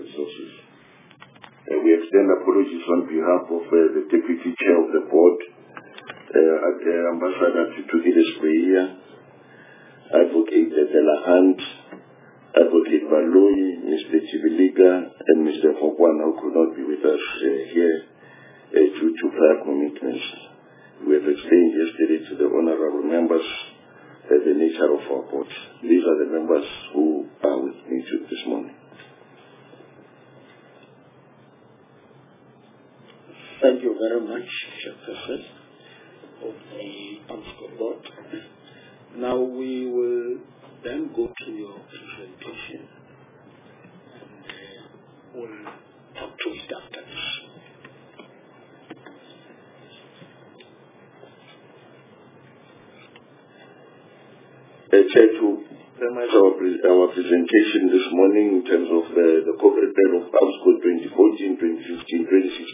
Resources. We extend apologies on behalf of the Deputy Chair of the Board, Ambassador Thuthukile Sibuya, Advocate Dela Hunt, Advocate Baloyi, Mr. Chibiliga, and Mr. Fokwana, who could not be with us here due to prior commitments. We have explained yesterday to the honorable members the nature of our board. These are the members who are with me this morning. Thank you very much, Chairperson of the AMSCO board. Now we will then go to your presentation and we'll talk to it after this. Chair, to premise our presentation this morning in terms of the corporate plan of AMSCO 2014, 2015,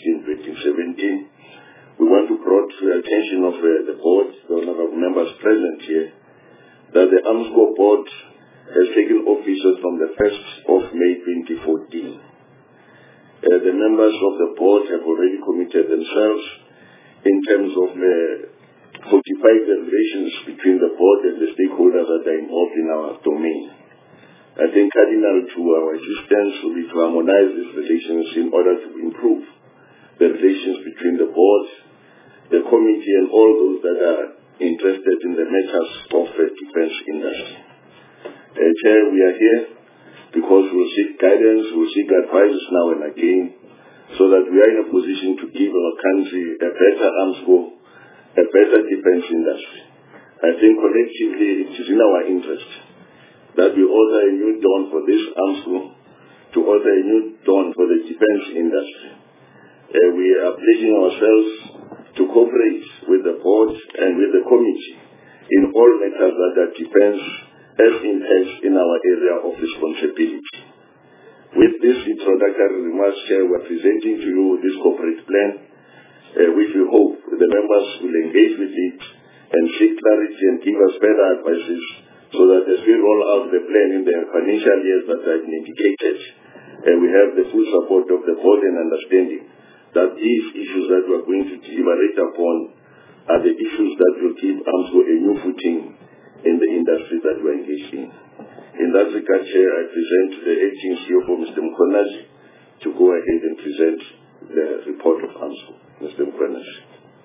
2016, 2017, we want to draw to the attention of the board, the honorable members present here, that the AMSCO board has taken office from the 1st of May 2014. The members of the board have already committed themselves in terms of fortify the relations between the board and the stakeholders that are involved in our domain. I think cardinal to our existence will be to harmonize these relations in order to improve the relations between the board, the committee, and all those that are interested in the matters of the defense industry. Chair, we are here because we'll seek guidance, we'll seek advice now and again, so that we are in a position to give our country a better AMSCO, a better defense industry. I think collectively it is in our interest that we order a new dawn for this AMSCO, to order a new dawn for the defense industry. We are pledging ourselves to cooperate with the board and with the committee in all matters that are defense as in our area of responsibility. With this introductory remarks, Chair, we are presenting to you this corporate plan, which we hope the members will engage with it and seek clarity and give us further advices so that as we roll out the plan in the financial years that have been indicated, we have the full support of the board and understanding that these issues that we are going to deliberate upon are the issues that will give AMSCO a new footing in the industry that we are engaged in. In that regard, Chair, I present to the acting CFO, Mr. Mkhonazi, to go ahead and present the report of AMSCO. Mr. Mkhonazi.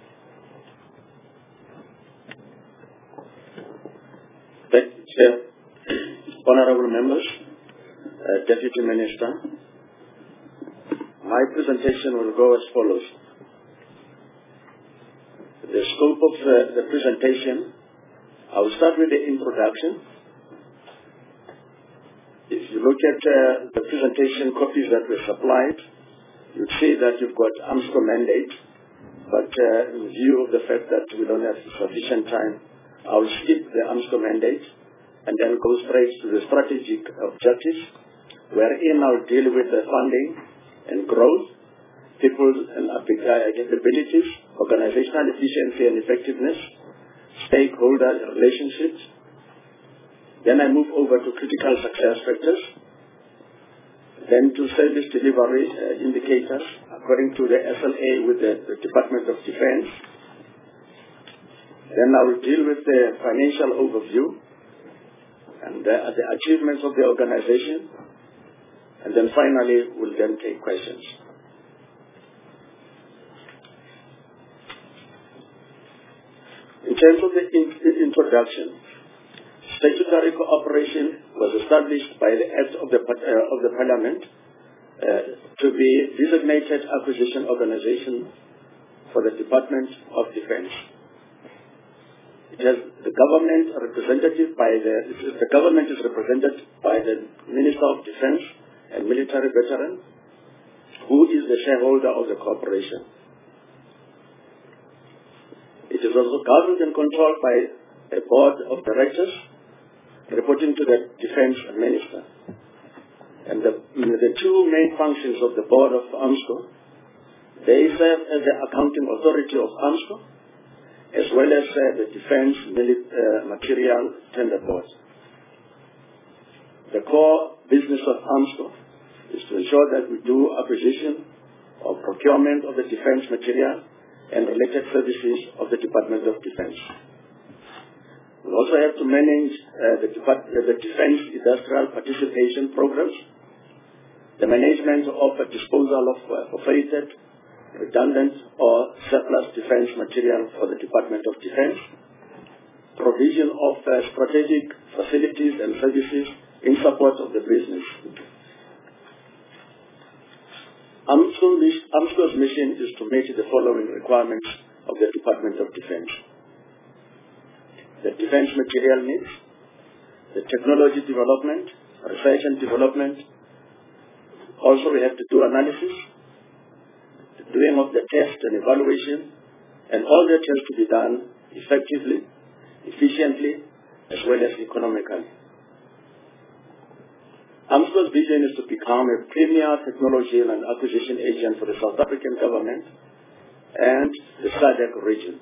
Thank you, Chair. Honorable members, Deputy Minister, my presentation will go as follows. The scope of the presentation, I will start with the introduction. If you look at the presentation copies that were supplied, you'd see that you've got AMSCO mandate, but in view of the fact that we don't have sufficient time, I will skip the AMSCO mandate and then go straight to the strategic objectives, wherein I'll deal with the funding and growth, people and capabilities, organizational efficiency and effectiveness, stakeholder relationships. Then I move over to critical success factors, then to service delivery indicators according to the SLA with the Department of Defense. Then I will deal with the financial overview and the achievements of the organization. And then finally, we'll then take questions. In terms of the introduction, statutory cooperation was established by the Act of the Parliament to be designated acquisition organization for the Department of Defense. It has the government the government is represented by the Minister of Defense and military veteran, who is the shareholder of the corporation. It is also governed and controlled by a board of directors reporting to the defense minister. And the two main functions of the board of AMSCO, they serve as the accounting authority of AMSCO, as well as the defense material tender board. The core business of AMSCO is to ensure that we do acquisition or procurement of the defense material and related services of the Department of Defense. We also have to manage the defense industrial participation programs, the management of the disposal of operated, redundant or surplus defense material for the Department of Defense, provision of strategic facilities and services in support of the business. AMSCO's mission is to meet the following requirements of the Department of Defense: the defense material needs, the technology development, research and development. Also, we have to do analysis, the doing of the test and evaluation, and all that has to be done effectively, efficiently, as well as economically. AMSCO's vision is to become a premier technology and acquisition agent for the South African government and the SADC region.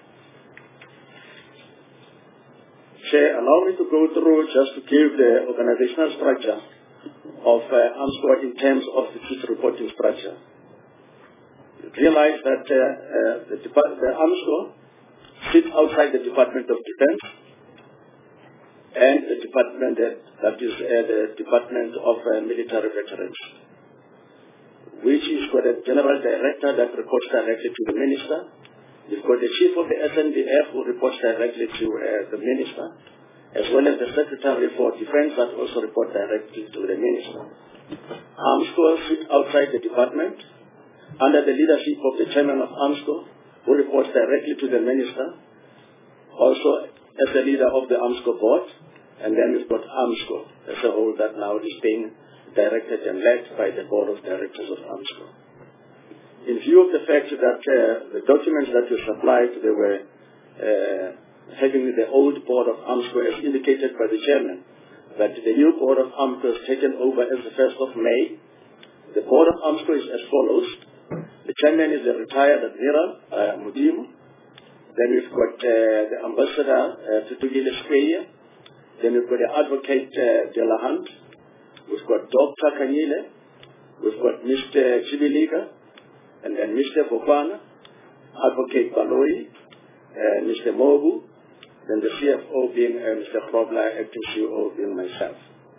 Chair, allow me to go through just to give the organizational structure of AMSCO in terms of the future reporting structure. You realize that the AMSCO sits outside the Department of Defense and the department that is the Department of Military Veterans, which is got a general director that reports directly to the minister. You've got the chief of the SNDF who reports directly to the minister, as well as the secretary for defense that also reports directly to the minister. AMSCO sits outside the department under the leadership of the chairman of AMSCO, who reports directly to the minister, also as the leader of the AMSCO board. And then we've got AMSCO as a whole that now is being directed and led by the board of directors of AMSCO. In view of the fact that the documents that were supplied, they were having the old board of AMSCO as indicated by the chairman, that the new board of AMSCO is taken over as the 1st of May. The board of AMSCO is as follows. The chairman is the retired Admiral Mudimu. Then we've got the ambassador Tutugile Square. Then we've got the advocate Delahant. We've got Dr. Kanyile. We've got Mr. Chibiliga. And then Mr. Bokwana, advocate Baloi, Mr. Mobu. Then the CFO being Mr. Krobler, acting CEO being myself.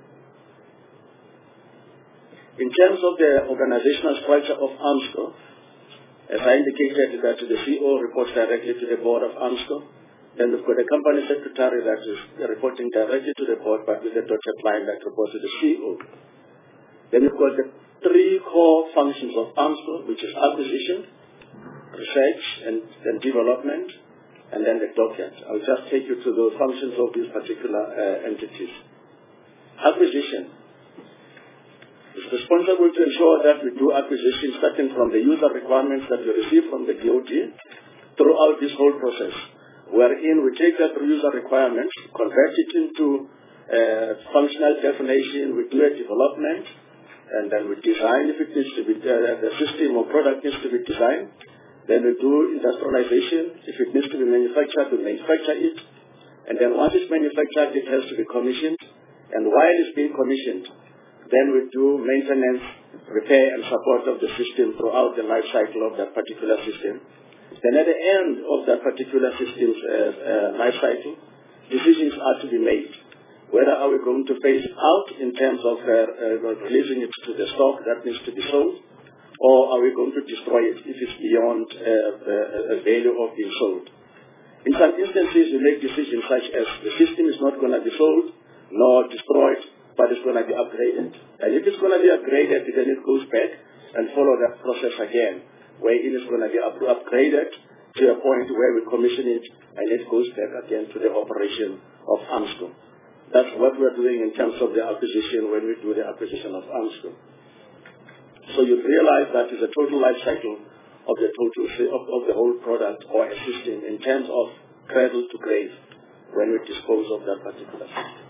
In terms of the organizational structure of AMSCO, as I indicated that the CEO reports directly to the board of AMSCO. Then we've got a company secretary that is reporting directly to the board, but with a dotted line that reports to the CEO. Then we've got the 3 core functions of AMSCO, which is acquisition, research and development, and then the docket. I'll just take you to the functions of these particular entities. Acquisition is responsible to ensure that we do acquisition starting from the user requirements that we receive from the DoD throughout this whole process, wherein we take that user requirements, convert it into functional definition, we do a development, and then we design if it needs to be, the system or product needs to be designed. Then we do industrialization. If it needs to be manufactured, we manufacture it. And then once it's manufactured, it has to be commissioned. And while it's being commissioned, then we do maintenance, repair, and support of the system throughout the life cycle of that particular system. Then at the end of that particular system's life cycle, decisions are to be made. Whether are we going to phase it out in terms of releasing it to the stock that needs to be sold, or are we going to destroy it if it's beyond the value of being sold. In some instances, we make decisions such as the system is not going to be sold nor destroyed, but it's going to be upgraded. And if it's going to be upgraded, then it goes back and follow that process again, where it is going to be upgraded to a point where we commission it and it goes back again to the operation of AMSCO. That's what we're doing in terms of the acquisition when we do the acquisition of AMSCO. So you realize that is a total life cycle of the of the whole product or a system in terms of cradle to grave when we dispose of that particular system.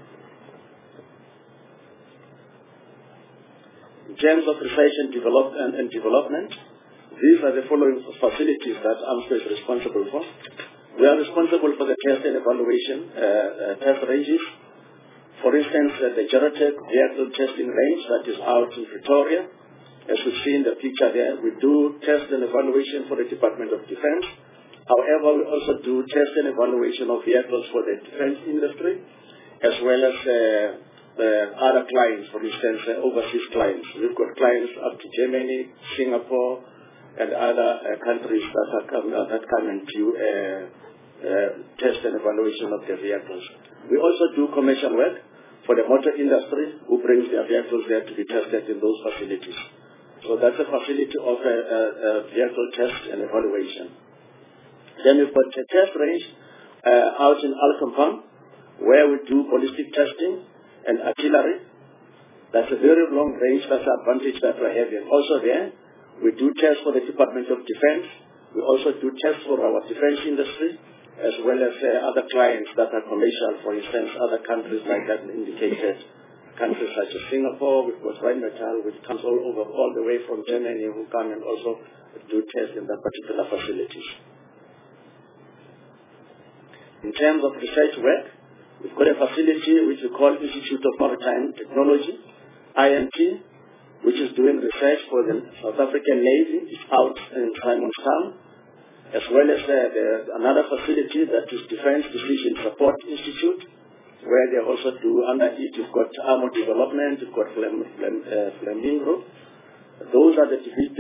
In terms of research and development, these are the following facilities that AMSCO is responsible for. We are responsible for the test and evaluation test ranges For instance, the Gerotech vehicle testing range that is out in Pretoria. As you see in the picture there, we do test and evaluation for the Department of Defense. However, we also do test and evaluation of vehicles for the defense industry, as well as other clients, for instance, overseas clients. We've got clients up to Germany, Singapore, and other countries that come and do test and evaluation of their vehicles. We also do commercial work for the motor industry, who brings their vehicles there to be tested in those facilities. So that's a facility of vehicle test and evaluation. Then we've got a test range out in Alkempam, where we do ballistic testing and artillery. That's a very long range. That's the advantage that we're having. Also there, we do tests for the Department of Defense. We also do tests for our defense industry, as well as other clients that are commercial, for instance, other countries like that indicated. Countries such as Singapore, we've got Rheinmetall, which comes all the way from Germany, who come and also do tests in that particular facilities. In terms of research work, we've got a facility which we call Institute of Maritime Technology, IMT, which is doing research for the South African Navy. It's out in Simonstown, as well as another facility that is Defense Decision Support Institute, where they also do under it. You've got armor development, you've got Flamingo. Those are the division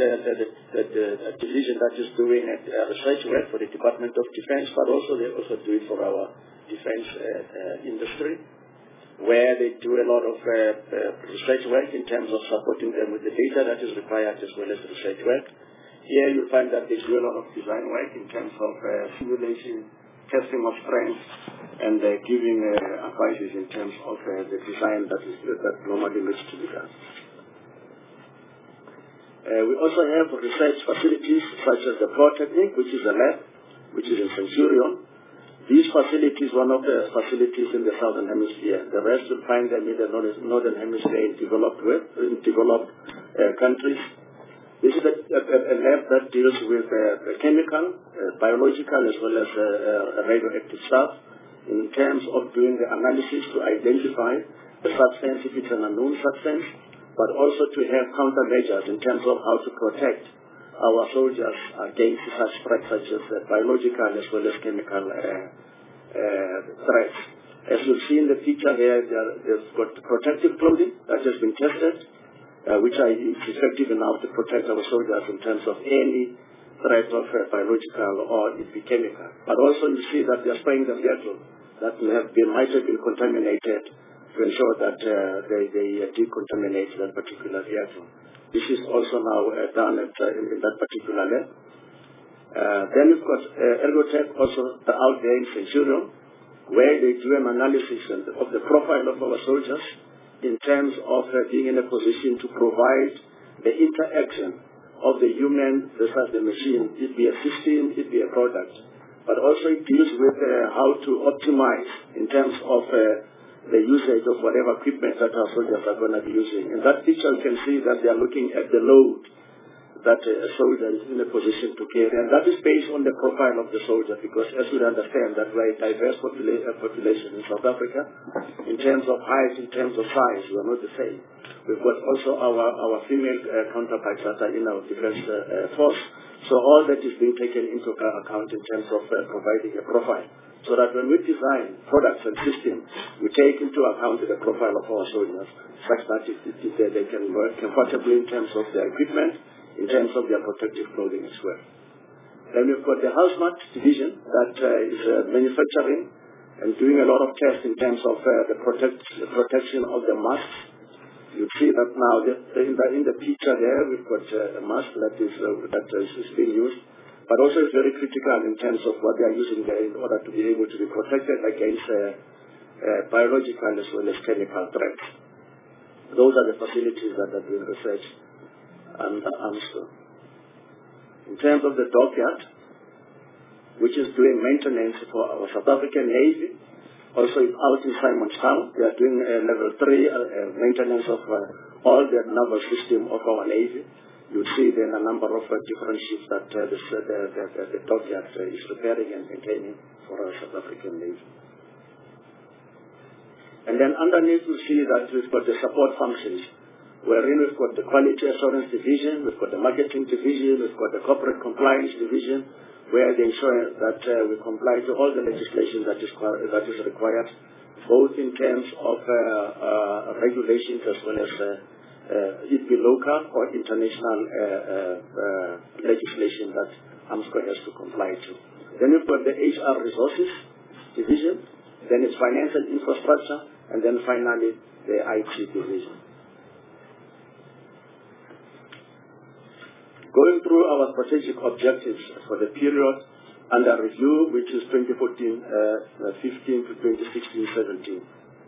that is doing research work for the Department of Defense, but also they also do it for our defense industry, where they do a lot of research work in terms of supporting them with the data that is required, as well as research work. Here you'll find that they do a lot of design work in terms of simulation, testing of strength, and giving advices in terms of the design that normally needs to be done. We also have research facilities such as the Polytechnic, which is a lab, which is in Centurion. These facilities, one of the facilities in the Southern Hemisphere. The rest will find them in the Northern Hemisphere in developed countries. This is a lab that deals with chemical, biological, as well as radioactive stuff in terms of doing the analysis to identify the substance, if it's an unknown substance, but also to have countermeasures in terms of how to protect our soldiers against such threats such as biological as well as chemical threats. As you see in the picture here, there's got protective clothing that has been tested, which is effective enough to protect our soldiers in terms of any threat of biological or it be chemical. But also you see that they are spraying the vehicle that might have been contaminated to ensure that they decontaminate that particular vehicle. This is also now done in that particular lab. Then we've got Ergotech also out there in Centurion, where they do an analysis of the profile of our soldiers in terms of being in a position to provide the interaction of the human versus the machine. It be a system, it be a product. But also it deals with how to optimize in terms of the usage of whatever equipment that our soldiers are going to be using. In that picture, you can see that they are looking at the load that a soldier is in a position to carry. And that is based on the profile of the soldier, because as we understand that we are a diverse population in South Africa. In terms of height, in terms of size, we are not the same. We've got also our female counterparts that are in our defense force. So all that is being taken into account in terms of providing a profile. So that when we design products and systems, we take into account the profile of our soldiers, such that they can work comfortably in terms of their equipment, in terms of their protective clothing as well. Then we've got the Housemart division that is manufacturing and doing a lot of tests in terms of the protection of the masks. You see that now in the picture there, we've got a mask that is being used. But also it's very critical in terms of what they are using there in order to be able to be protected against biological as well as chemical threats. Those are the facilities that are being researched under AMSCO. In terms of the dockyard, which is doing maintenance for our South African Navy, also out in Simonstown, they are doing level 3 maintenance of all the naval system of our Navy. You see then a number of different ships that the dockyard is repairing and maintaining for our South African Navy. And then underneath you see that we've got the support functions, wherein we've got the quality assurance division, we've got the marketing division, we've got the corporate compliance division, where they ensure that we comply to all the legislation that is required, both in terms of regulations as well as it be local or international legislation that AMSCO has to comply to. Then we've got the HR resources division, then it's finance and infrastructure, and then finally the IT division. Going through our strategic objectives for the period under review, which is 2014-15 to 2016-17.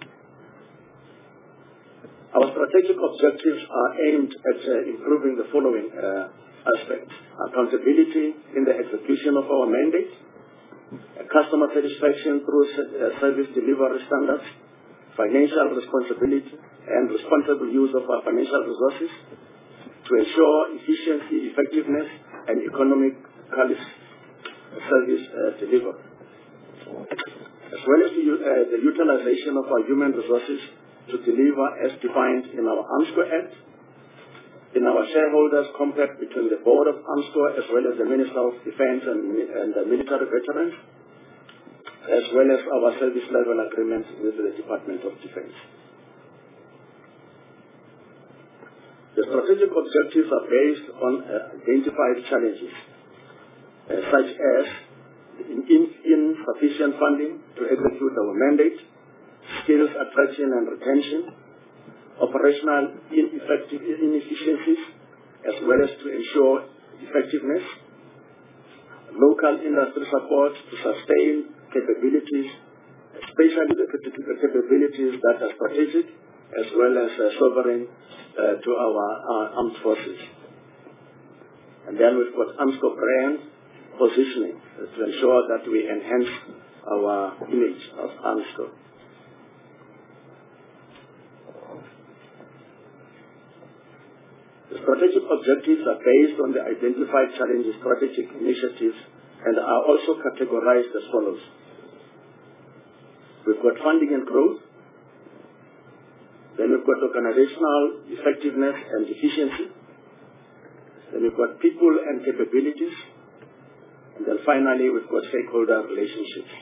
Our strategic objectives are aimed at improving the following aspects: accountability in the execution of our mandate, customer satisfaction through service delivery standards, financial responsibility and responsible use of our financial resources, to ensure efficiency, effectiveness, and economic service delivery, as well as the utilization of our human resources to deliver as defined in our AMSCO Act, in our shareholders' compact between the Board of AMSCO as well as the Minister of Defence and the military veterans, as well as our service level agreement with the Department of Defence. The strategic objectives are based on identified challenges, such as insufficient funding to execute our mandate, skills attraction and retention, operational inefficiencies, as well as to ensure effectiveness, local industry support to sustain capabilities, especially the capabilities that are strategic, as well as sovereign to our armed forces. And then we've got AMSCO brand positioning to ensure that we enhance our image of AMSCO. The strategic objectives are based on the identified challenges, strategic initiatives, and are also categorized as follows. We've got funding and growth. Then we've got organizational effectiveness and efficiency. Then we've got people and capabilities. And then finally, we've got stakeholder relationships.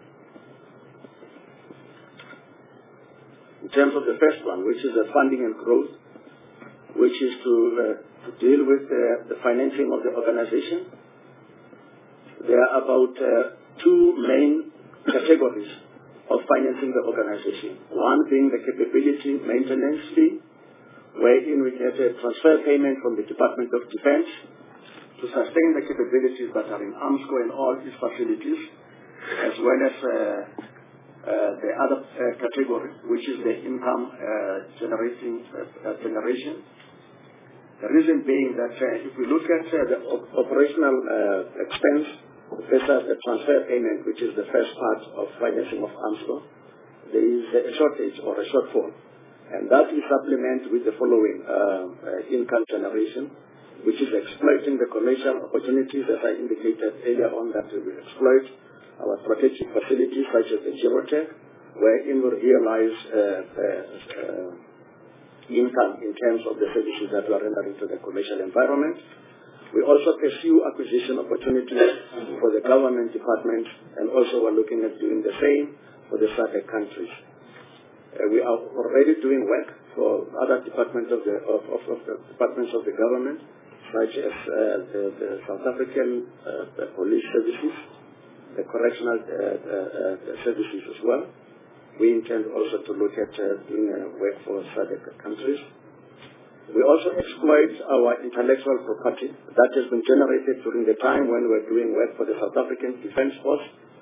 In terms of the first one, which is the funding and growth, which is to deal with the financing of the organization, there are about two main categories of financing the organization. One being the capability maintenance fee, wherein we get a transfer payment from the Department of Defence to sustain the capabilities that are in AMSCO and all its facilities, as well as the other category, which is the income generation. The reason being that if we look at the operational expense versus the transfer payment, which is the first part of financing of AMSCO, there is a shortage or a shortfall. And that we supplement with the following income generation, which is exploiting the commercial opportunities, as I indicated earlier on, that we will exploit our strategic facilities such as the Girotech, wherein we realize income in terms of the services that we are rendering to the commercial environment. We also pursue acquisition opportunities for the government departments, and also we're looking at doing the same for the SADC countries. We are already doing work for other departments of the departments of the government, such as the South African police services, the correctional services as well. We intend also to look at doing work for SADC countries. We also exploit our intellectual property that has been generated during the time when we're doing work for the South African Defence Force.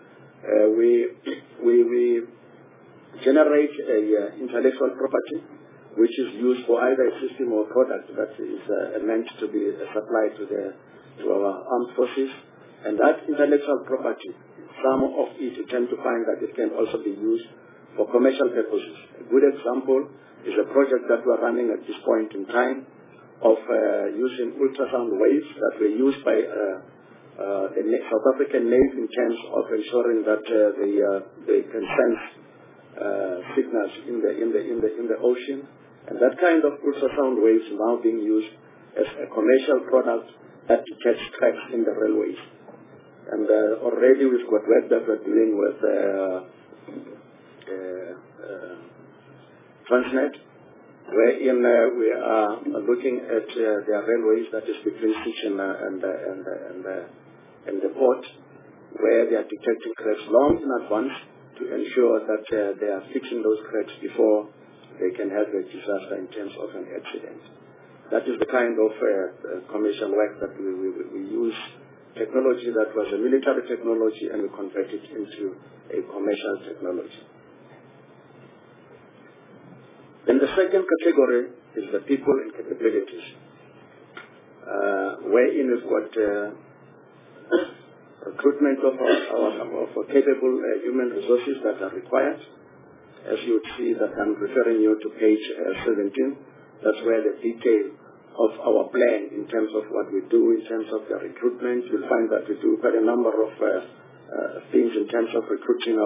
We generate intellectual property which is used for either a system or product that is meant to be supplied to our armed forces. And that intellectual property, some of it you tend to find that it can also be used for commercial purposes. A good example is a project that we're running at this point in time of using ultrasound waves that were used by the South African Navy in terms of ensuring that they can sense signals in the ocean, and that kind of ultrasound waves now being used as a commercial product that detects cracks in the railways. And already we've got work that we're doing with Transnet, wherein we are looking at their railways, that is between Sitchin and the port, where they are detecting cracks long in advance to ensure that they are fixing those cracks before they can have a disaster in terms of an accident. That is the kind of commercial work that we use. Technology that was a military technology, and we convert it into a commercial technology. Then the second category is the people and capabilities, wherein we've got recruitment of our capable human resources that are required. As you would see that I'm referring you to page 17, that's where the detail of our plan in terms of what we do in terms of the recruitment. You'll find that we do quite a number of things in terms of recruiting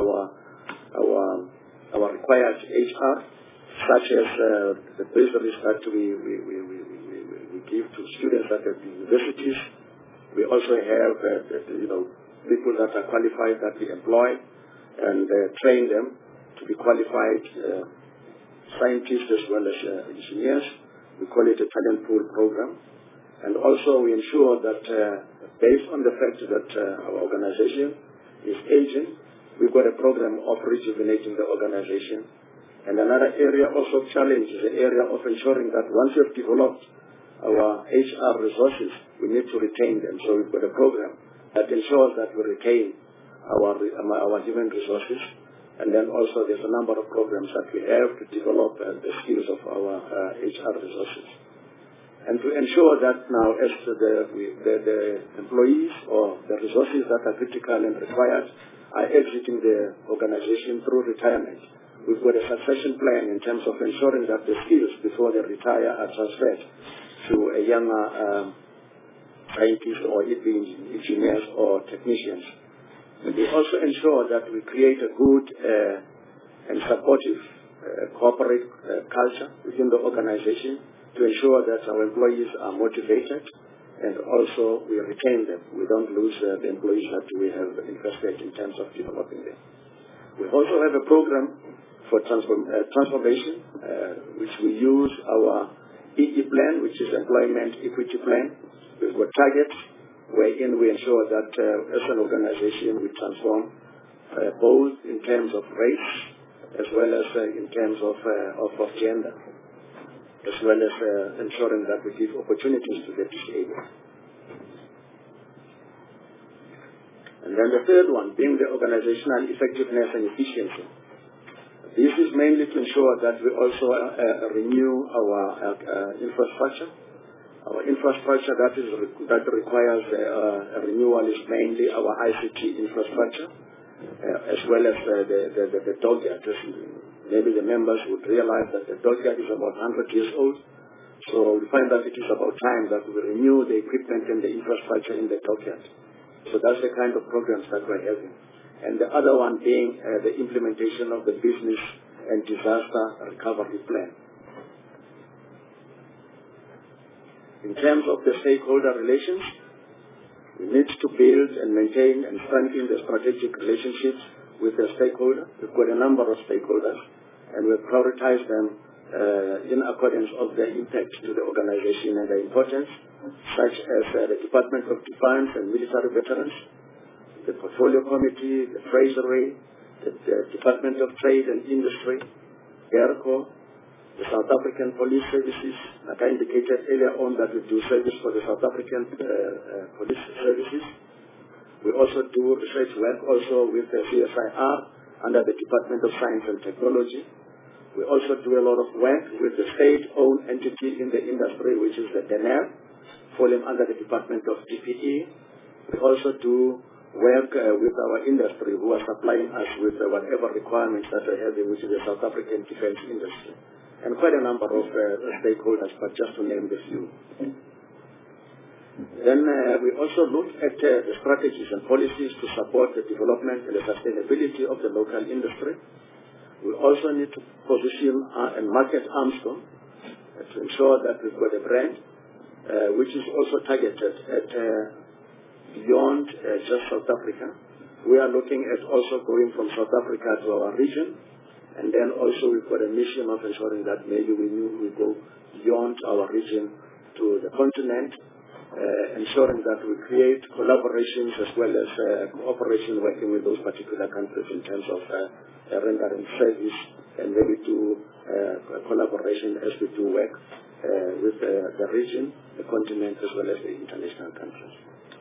our required HR, such as the bursaries that we give to students at the universities. We also have people that are qualified that we employ and train them to be qualified scientists as well as engineers. We call it a talent pool program. And also we ensure that based on the fact that our organization is aging, we've got a program of rejuvenating the organization. And another area also of challenge is the area of ensuring that once we've developed our HR resources, we need to retain them. So we've got a program that ensures that we retain our human resources. And then also there's a number of programs that we have to develop the skills of our HR resources. And to ensure that now as the employees or the resources that are critical and required are exiting the organization through retirement, we've got a succession plan in terms of ensuring that the skills before they retire are transferred to a younger scientist or it being engineers or technicians. We also ensure that we create a good and supportive corporate culture within the organization to ensure that our employees are motivated and also we retain them. We don't lose the employees that we have invested in terms of developing them. We also have a program for transformation, which we use our EE plan, which is Employment Equity Plan. We've got targets wherein we ensure that as an organization we transform both in terms of race as well as in terms of gender, as well as ensuring that we give opportunities to the disabled. And then the third one being the organizational effectiveness and efficiency. This is mainly to ensure that we also renew our infrastructure. Our infrastructure that requires a renewal is mainly our ICT infrastructure, as well as the dockyard. Maybe the members would realize that the dockyard is about 100 years old, so we find that it is about time that we renew the equipment and the infrastructure in the dockyard. So that's the kind of programs that we're having. And the other one being the implementation of the business and disaster recovery plan. In terms of the stakeholder relations, we need to build and maintain and strengthen the strategic relationships with the stakeholder. We've got a number of stakeholders, and we prioritize them in accordance of their impact to the organization and their importance, such as the Department of Defense and military veterans, the Portfolio Committee, the Treasury, the Department of Trade and Industry, GERCO, the South African Police Services. Like I indicated earlier on that we do service for the South African Police Services. We also do research work also with the CSIR under the Department of Science and Technology. We also do a lot of work with the state-owned entity in the industry, which is the DENER, falling under the Department of DPE. We also do work with our industry who are supplying us with whatever requirements that we have, which is the South African defense industry. And quite a number of stakeholders, but just to name the few. Then we also look at the strategies and policies to support the development and the sustainability of the local industry. We also need to position and market Armscor to ensure that we've got a brand which is also targeted at beyond just South Africa. We are looking at also going from South Africa to our region, and then also we've got a mission of ensuring that maybe we go beyond our region to the continent, ensuring that we create collaborations as well as cooperation working with those particular countries in terms of rendering service and maybe do collaboration as we do work with the region, the continent, as well as the international countries.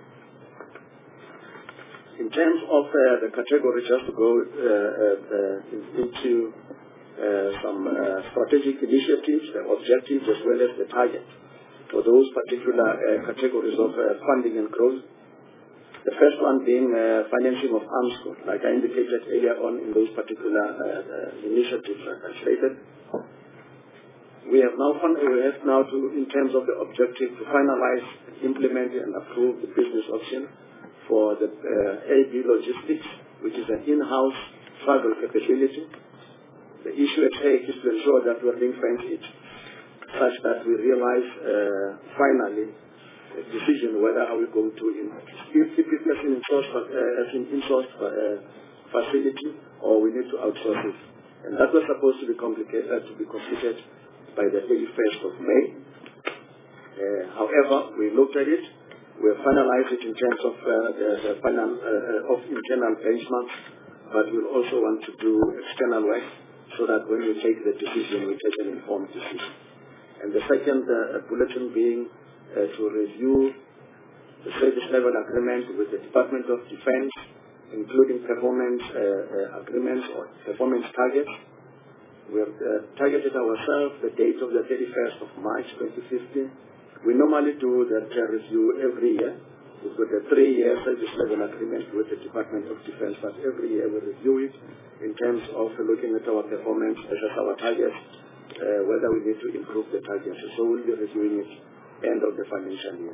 In terms of the category, just to go into some strategic initiatives, the objectives, as well as the target for those particular categories of funding and growth. The first one being financing of Armscor, like I indicated earlier on in those particular initiatives I stated. We have now to, in terms of the objective, to finalize, implement, and approve the business option for the AB Logistics, which is an in-house travel capability. The issue at stake is to ensure that we ring-fence it such that we realize finally a decision whether are we going to keep it as an in-source facility or we need to outsource it. And that was supposed to be completed by the 31st of May. However, we looked at it. We have finalized it in terms of the final of internal benchmarks, but we'll also want to do external work so that when we take the decision, we take an informed decision. And the second bulletin being to review the service level agreement with the Department of Defense, including performance agreements or performance targets. We have targeted ourselves the date of the 31st of March 2015. We normally do that review every year. We've got a 3-year service level agreement with the Department of Defense, but every year we review it in terms of looking at our performance, assess our targets, whether we need to improve the targets. So we'll be reviewing it end of the financial year.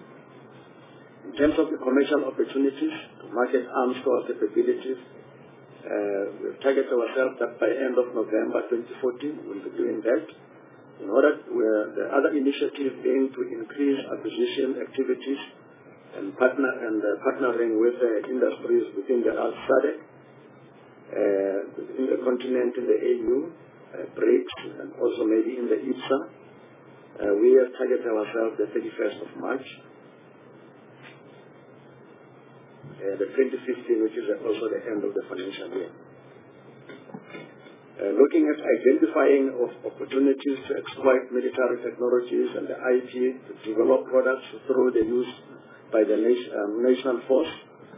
In terms of the commercial opportunities to market Armscor capabilities, we've targeted ourselves that by end of November 2014 we'll be doing that. In order, the other initiative being to increase acquisition activities and partnering with industries within the SADC, within the continent, in the AU, BRICS, and also maybe in the IPSA. We have targeted ourselves the 31st of March, the 2015, which is also the end of the financial year. Looking at identifying of opportunities to exploit military technologies and the IP to develop products through the use by the national force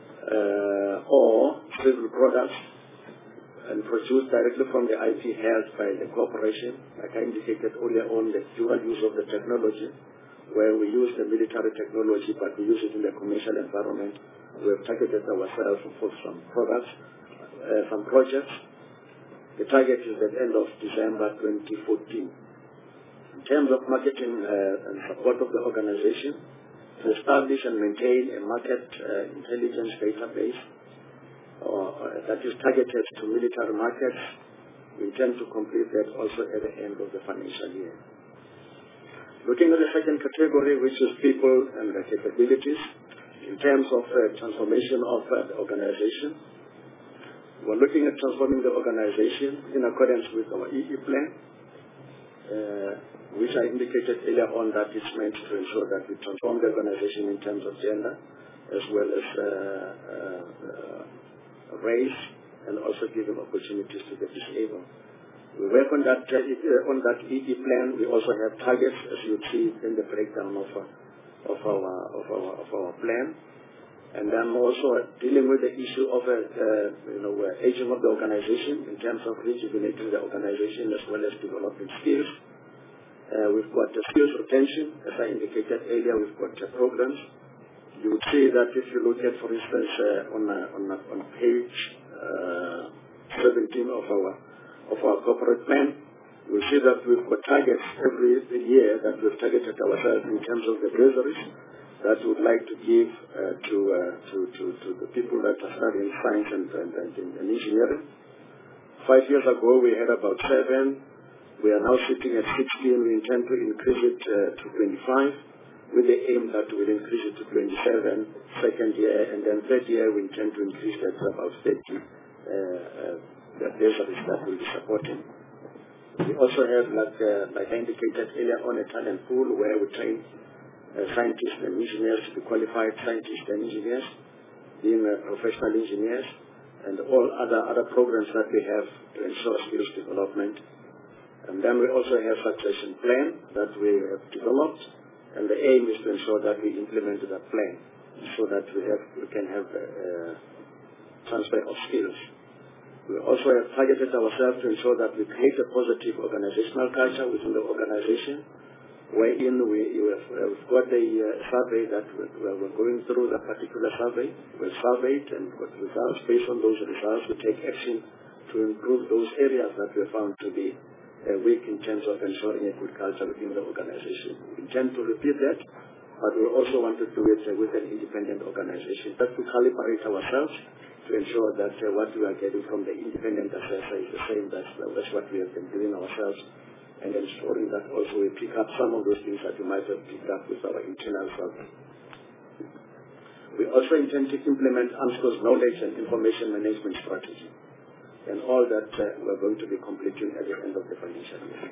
or civil products and produced directly from the IP held by the corporation, like I indicated earlier on, the dual use of the technology, where we use the military technology but we use it in the commercial environment. We have targeted ourselves for some products, some projects. The target is at the end of December 2014. In terms of marketing and support of the organization, to establish and maintain a market intelligence database that is targeted to military markets. We intend to complete that also at the end of the financial year. Looking at the second category, which is people and capabilities, in terms of transformation of the organization, we're looking at transforming the organization in accordance with our EE plan, which I indicated earlier on that it's meant to ensure that we transform the organization in terms of gender, as well as race, and also giving opportunities to the disabled. We work on that EE plan. We also have targets, as you see in the breakdown of our plan. And then also dealing with the issue of aging of the organization in terms of rejuvenating the organization as well as developing skills. We've got the skills retention, as I indicated earlier. We've got programs. You would see that if you look at, for instance, on page 17 of our corporate plan, you'll see that we've got targets every year that we've targeted ourselves in terms of the bursaries that we would like to give to the people that are studying science and engineering. 5 years ago, we had about 7. We are now sitting at 16. We intend to increase it to 25, with the aim that we'll increase it to 27 second year, and then third year we intend to increase that to about 30 the bases that will be supporting. We also have, like I indicated earlier on, a talent pool where we train scientists and engineers to be qualified scientists and engineers, being professional engineers, and all other programs that we have to ensure skills development. And then we also have succession plan that we have developed, and the aim is to ensure that we implement that plan so that we can have transfer of skills. We also have targeted ourselves to ensure that we create a positive organizational culture within the organization, wherein we've got a survey that we're going through that particular survey. We've surveyed and got results. Based on those results, we take action to improve those areas that we found to be weak in terms of ensuring a good culture within the organization. We intend to repeat that, but we also want to do it with an independent organization. But to calibrate ourselves to ensure that what we are getting from the independent assessor is the same. That's what we have been doing ourselves, and ensuring that also we pick up some of those things that we might have picked up with our internal survey. We also intend to implement AMSCO's knowledge and information management strategy, and all that we're going to be completing at the end of the financial year.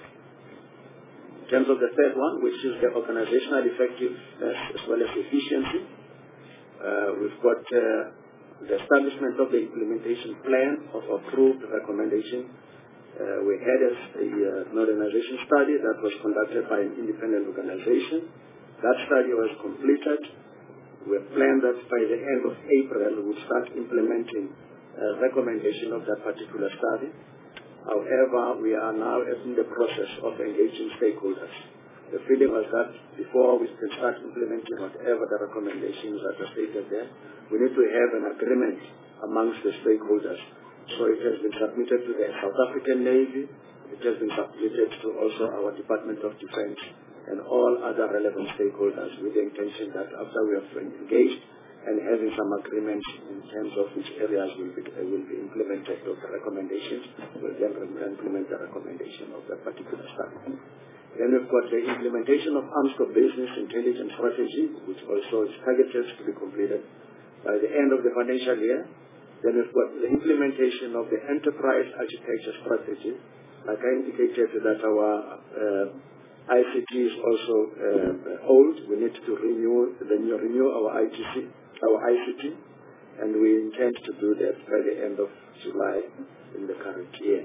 In terms of the third one, which is the organizational effectiveness as well as efficiency, we've got the establishment of the implementation plan of approved recommendation. We had a modernization study that was conducted by an independent organization. That study was completed. We planned that by the end of April, we'll start implementing a recommendation of that particular study. However, we are now in the process of engaging stakeholders. The feeling was that before we can start implementing whatever the recommendations that are stated there, we need to have an agreement amongst the stakeholders. So it has been submitted to the South African Navy, it has been submitted to also our Department of Defense and all other relevant stakeholders, with the intention that after we have engaged and having some agreements in terms of which areas will be implemented of the recommendations, we'll then implement the recommendation of that particular study. Then we've got the implementation of AMSCO Business Intelligence Strategy, which also is targeted to be completed by the end of the financial year. Then we've got the implementation of the Enterprise Architecture Strategy. Like I indicated that our ICT is also old. We need to renew our ICT, and we intend to do that by the end of July in the current year.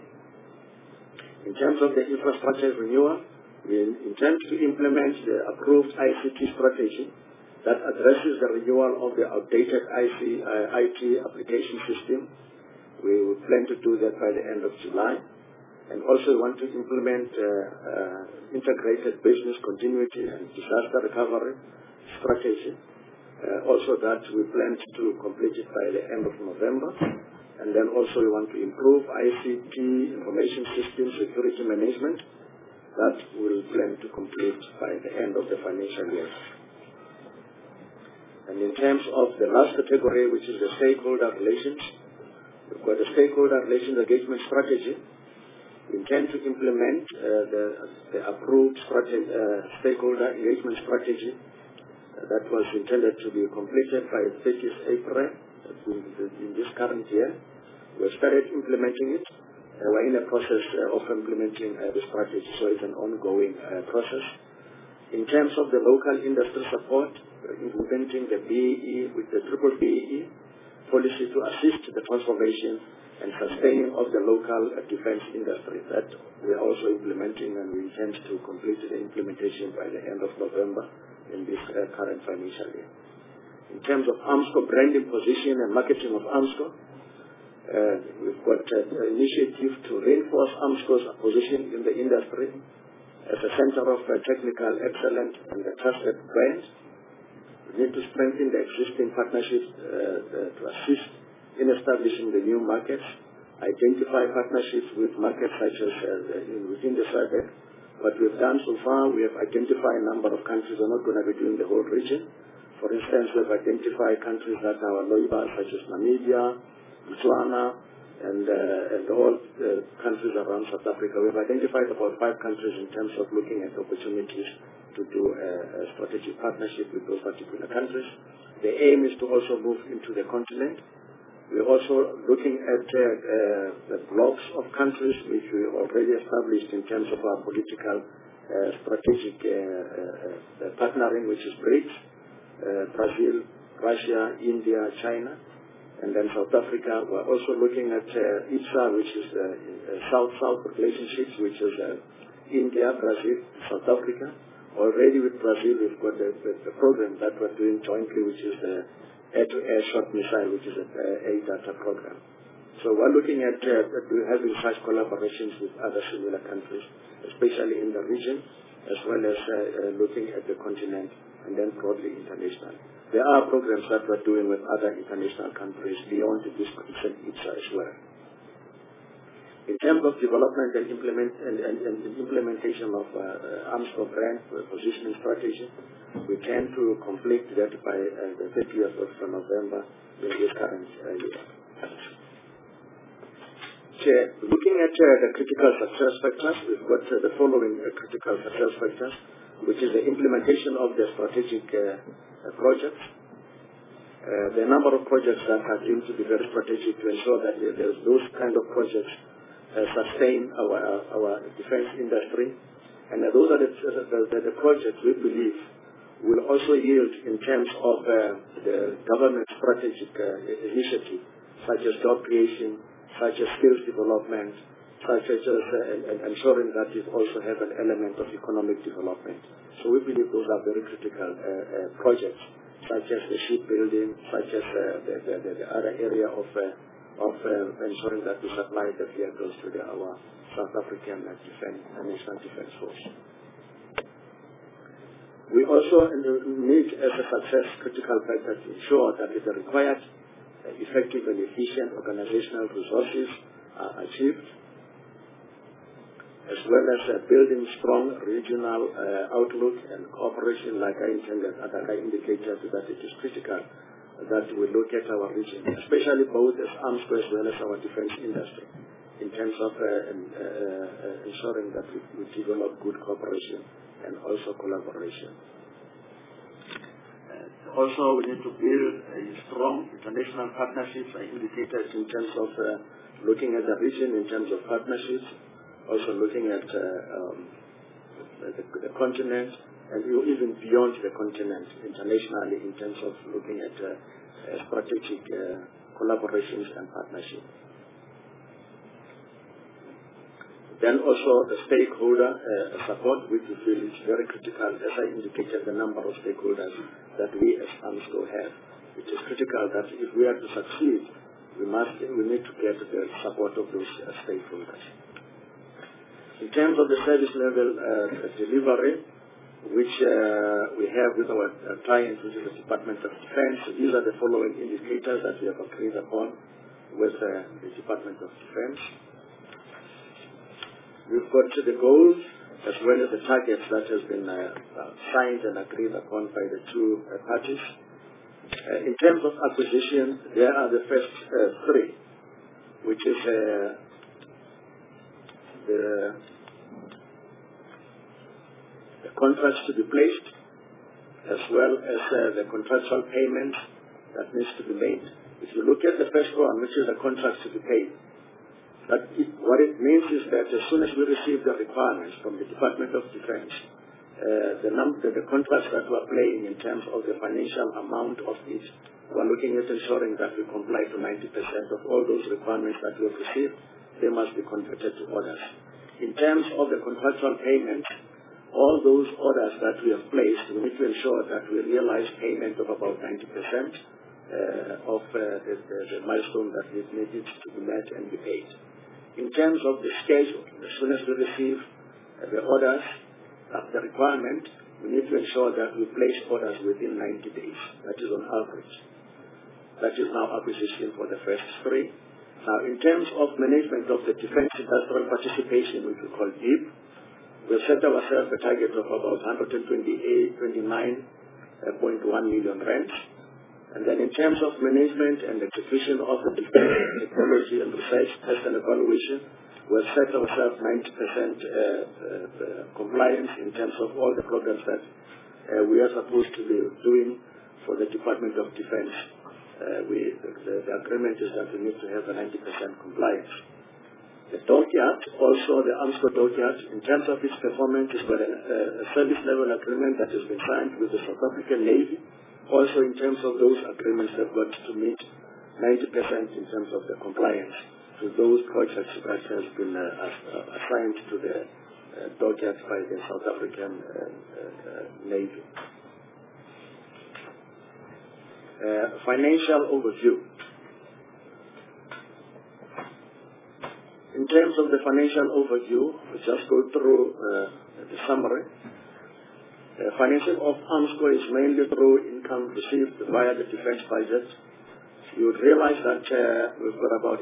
In terms of the infrastructure renewal, we intend to implement the approved ICT strategy that addresses the renewal of the outdated IT application system. We will plan to do that by the end of July. And also want to implement integrated business continuity and disaster recovery strategy. Also that we plan to complete it by the end of November. And then also we want to improve ICT information system security management. That we'll plan to complete by the end of the financial year. And in terms of the last category, which is the stakeholder relations, we've got the stakeholder relations engagement strategy. We intend to implement the approved stakeholder engagement strategy that was intended to be completed by 30th April in this current year. We started implementing it. We're in a process of implementing the strategy, so it's an ongoing process. In terms of the local industry support, we're implementing the BEE with the triple BEE policy to assist the transformation and sustaining of the local defense industry. That we are also implementing, and we intend to complete the implementation by the end of November in this current financial year. In terms of AMSCO branding, position, and marketing of AMSCO, we've got an initiative to reinforce AMSCO's position in the industry as a center of technical excellence and a trusted brand. We need to strengthen the existing partnerships to assist in establishing the new markets, identify partnerships with markets such as within the SADC. What we've done so far, we have identified a number of countries. We're not going to be doing the whole region. For instance, we've identified countries that are our neighbors, such as Namibia, Botswana, and all countries around South Africa. We've identified about 5 countries in terms of looking at opportunities to do a strategic partnership with those particular countries. The aim is to also move into the continent. We're also looking at the blocks of countries which we already established in terms of our political strategic partnering, which is BRICS, Brazil, Russia, India, China, and then South Africa. We're also looking at IPSA, which is South-South relationships, which is India, Brazil, South Africa. Already with Brazil, we've got the program that we're doing jointly, which is the air-to-air short missile, which is a data program. So we're looking at having such collaborations with other similar countries, especially in the region, as well as looking at the continent and then broadly international. There are programs that we're doing with other international countries beyond this particular IPSA as well. In terms of development and implementation of Armscor brand positioning strategy, we tend to complete that by the 30th of November in this current year. Looking at the critical success factors, we've got the following critical success factors, which is the implementation of the strategic projects. The number of projects that are deemed to be very strategic to ensure that there's those kind of projects sustain our defense industry. And those are the projects we believe will also yield in terms of the government strategic initiative, such as job creation, such as skills development, such as ensuring that it also has an element of economic development. So we believe those are very critical projects, such as the shipbuilding, such as the other area of ensuring that we supply the vehicles to our South African National Defense Force. We also need as a success critical factor to ensure that the required effective and efficient organizational resources are achieved, as well as building strong regional outlook and cooperation, like I indicated, that it is critical that we look at our region, especially both as Armscor as well as our defense industry, in terms of ensuring that we develop good cooperation and also collaboration. Also, we need to build a strong international partnerships. I indicated in terms of looking at the region in terms of partnerships, also looking at the continent, and even beyond the continent, internationally, in terms of looking at strategic collaborations and partnerships. Then also the stakeholder support, which we feel is very critical, as I indicated, the number of stakeholders that we as Armscor have. It is critical that if we are to succeed, we need to get the support of those stakeholders. In terms of the service level delivery, which we have with our client, which is the Department of Defense, these are the following indicators that we have agreed upon with the Department of Defense. We've got the goals as well as the targets that has been signed and agreed upon by the two parties. In terms of acquisition, there are the first 3, which is the contracts to be placed, as well as the contractual payments that needs to be made. If you look at the first one, which is the contracts to be paid, what it means is that as soon as we receive the requirements from the Department of Defense, the contracts that we're playing in terms of the financial amount of it, we're looking at ensuring that we comply to 90% of all those requirements that we have received. They must be converted to orders. In terms of the contractual payments, all those orders that we have placed, we need to ensure that we realize payment of about 90% of the milestone that is needed to be met and be paid. In terms of the schedule, as soon as we receive the orders, the requirement, we need to ensure that we place orders within 90 days. That is on average. That is now acquisition for the first 3. Now, in terms of management of the defense industrial participation, which we call DIP, we've set ourselves a target of about 29.1 million rands. And then in terms of management and execution of the technology and research, test and evaluation, we've set ourselves 90% compliance in terms of all the programs that we are supposed to be doing for the Department of Defense. The agreement is that we need to have a 90% compliance. The dockyard, also the Armscor dockyard, in terms of its performance, has got a service level agreement that has been signed with the South African Navy. Also in terms of those agreements, they've got to meet 90% in terms of the compliance to those projects that has been assigned to the dockyard by the South African Navy. Financial overview. In terms of the financial overview, we just go through the summary. The financing of Armscor is mainly through income received via the defense budget. You would realize that we've got about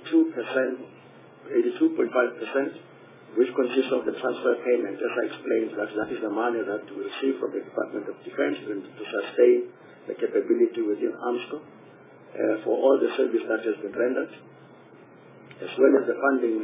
82.5%, which consists of the transfer payment. As I explained, that is the money that we receive from the Department of Defense to sustain the capability within Armscor for all the service that has been rendered, as well as the funding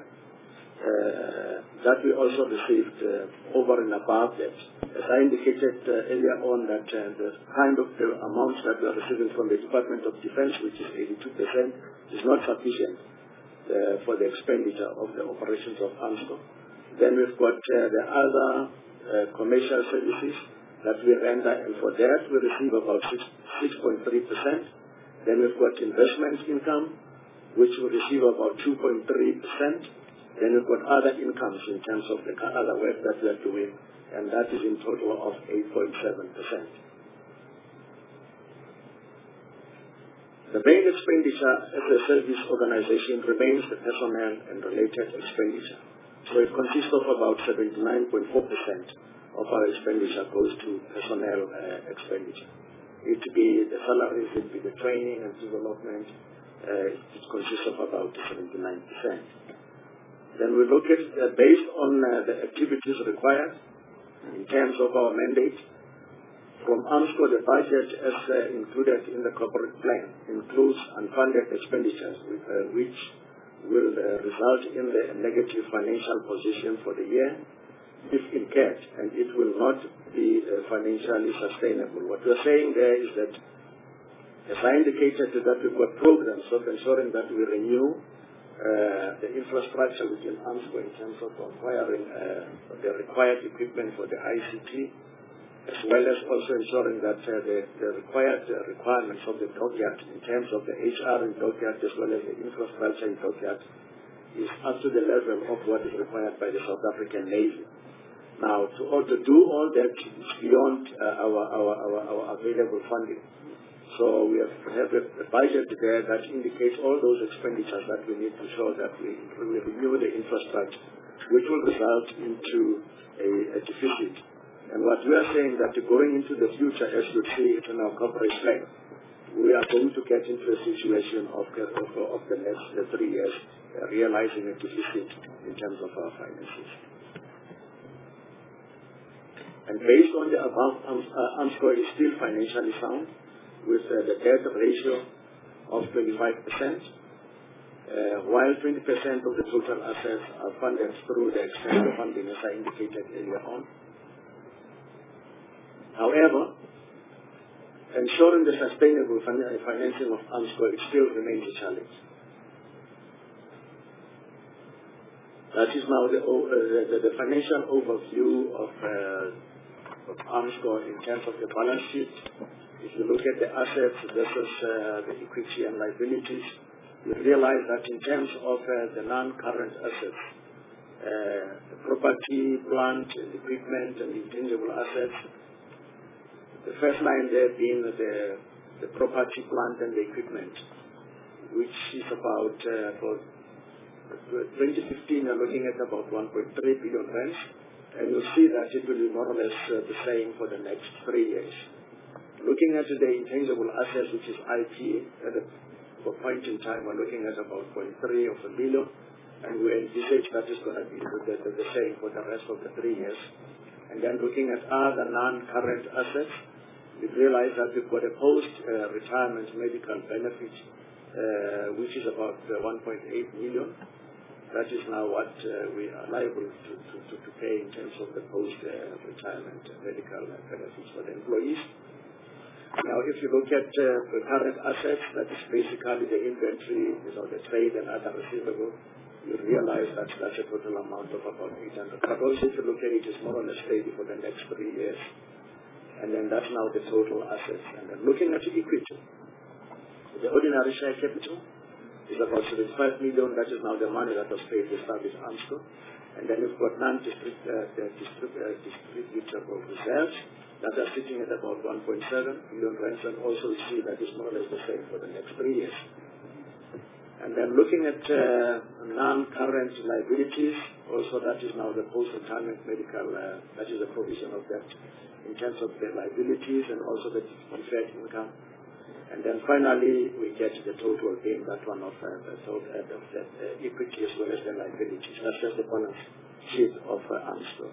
that we also received over and above that. As I indicated earlier on, that the kind of the amounts that we are receiving from the Department of Defense, which is 82%, is not sufficient for the expenditure of the operations of Armscor. Then we've got the other commercial services that we render, and for that we receive about 6.3%. Then we've got investment income, which we receive about 2.3%. Then we've got other incomes in terms of the other work that we are doing, and that is in total of 8.7%. The main expenditure as a service organization remains the personnel and related expenditure. So it consists of about 79.4% of our expenditure goes to personnel expenditure. It be the salaries, it be the training and development, it consists of about 79%. Then we look at, based on the activities required in terms of our mandate, from Armscor, the budget as included in the corporate plan includes unfunded expenditures, which will result in the negative financial position for the year if incurred, and it will not be financially sustainable. What we're saying there is that, as I indicated, that we've got programs of ensuring that we renew the infrastructure within Armscor in terms of acquiring the required equipment for the ICT, as well as also ensuring that the required requirements of the dockyard in terms of the HR in dockyard as well as the infrastructure in dockyard is up to the level of what is required by the South African Navy. Now, to do all that is beyond our available funding. So we have a budget there that indicates all those expenditures that we need to show that we renew the infrastructure, which will result into a deficit. And what we are saying that going into the future, as you see it in our corporate plan, we are going to get into a situation of the next 3 years realizing a deficit in terms of our finances. And based on the above, Armscor is still financially sound, with the debt ratio of 25%, while 20% of the total assets are funded through the external funding, as I indicated earlier on. However, ensuring the sustainable financing of Armscor, it still remains a challenge. That is now the financial overview of Armscor in terms of the balance sheet. If you look at the assets versus the equity and liabilities, you realize that in terms of the non-current assets, the property, plant, and equipment, and intangible assets, the first line there being the property, plant, and the equipment, which is about, for 2015, you're looking at about 1.3 billion rands, and you'll see that it will be more or less the same for the next 3 years. Looking at the intangible assets, which is IP, at a point in time, we're looking at about 0.3 of a billion, and we envisage that is going to be the same for the rest of the 3 years. And then looking at other non-current assets, we realize that we've got a post-retirement medical benefit, which is about 1.8 million. That is now what we are liable to pay in terms of the post-retirement medical benefits for the employees. Now, if you look at the current assets, that is basically the inventory, the trade and other receivables, you realize that that's a total amount of about 800. But also, if you look at it, it's more or less steady for the next 3 years. And then that's now the total assets. And then looking at the equity, the ordinary share capital is about 75 million. That is now the money that was paid to establish AMSCO. And then we've got non-distributable reserves that are sitting at about 1.7 billion rands, and also we see that it's more or less the same for the next 3 years. And then looking at non-current liabilities, also that is now the post-retirement medical, that is the provision of that in terms of the liabilities and also the deferred income. And then finally, we get the total being that one of the equity as well as the liabilities. That's just the balance sheet of AMSCO.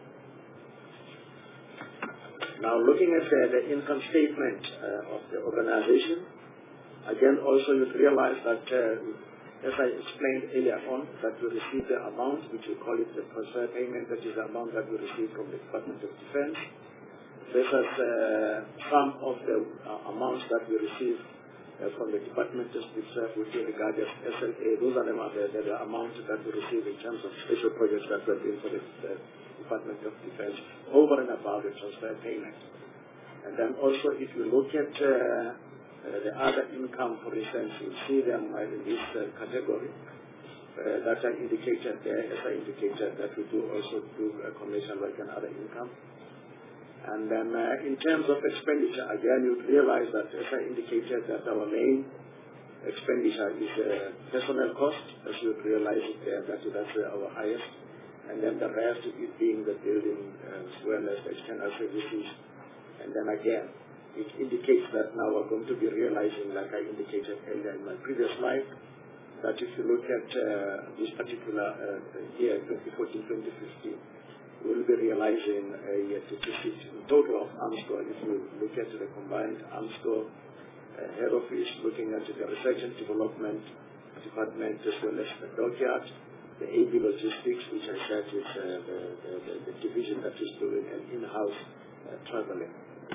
Now, looking at the income statement of the organization, again, also you realize that, as I explained earlier on, that we received the amount, which we call it the transfer payment, that is the amount that we received from the Department of Defense. Versus some of the amounts that we receive from the Department of Defense, which we regard as SLA. Those are the amounts that we receive in terms of special projects that we're doing for the Department of Defense over and above the transfer payment. And then also, if you look at the other income, for instance, you see them in this category that I indicated there, as I indicated that we do also do commercial work and other income. And then in terms of expenditure, again, you realize that, as I indicated, that our main expenditure is personnel cost, as you realize it there, that's our highest. And then the rest of it being the building as well as the external services. And then again, it indicates that now we're going to be realizing, like I indicated earlier in my previous slide, that if you look at this particular year, 2014-2015, we'll be realizing a deficit in total of AMSCO. If you look at the combined AMSCO head office, looking at the research and development department, as well as the dockyard, the AB logistics, which I said is the division that is doing an in-house traveling.